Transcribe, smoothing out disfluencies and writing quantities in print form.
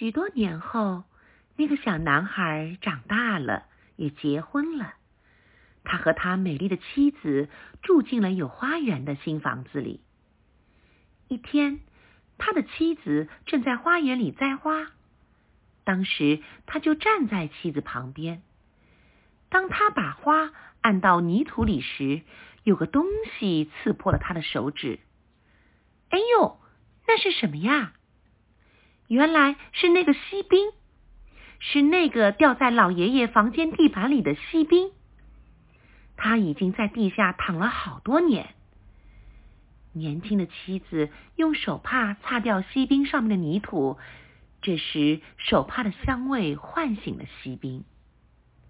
许多年后，那个小男孩长大了，也结婚了。他和他美丽的妻子住进了有花园的新房子里。一天，他的妻子正在花园里栽花，当时他就站在妻子旁边。当他把花按到泥土里时，有个东西刺破了他的手指。哎呦，那是什么呀？原来是那个锡兵，是那个掉在老爷爷房间地板里的锡兵。他已经在地下躺了好多年。年轻的妻子用手帕擦掉锡兵上面的泥土，这时手帕的香味唤醒了锡兵。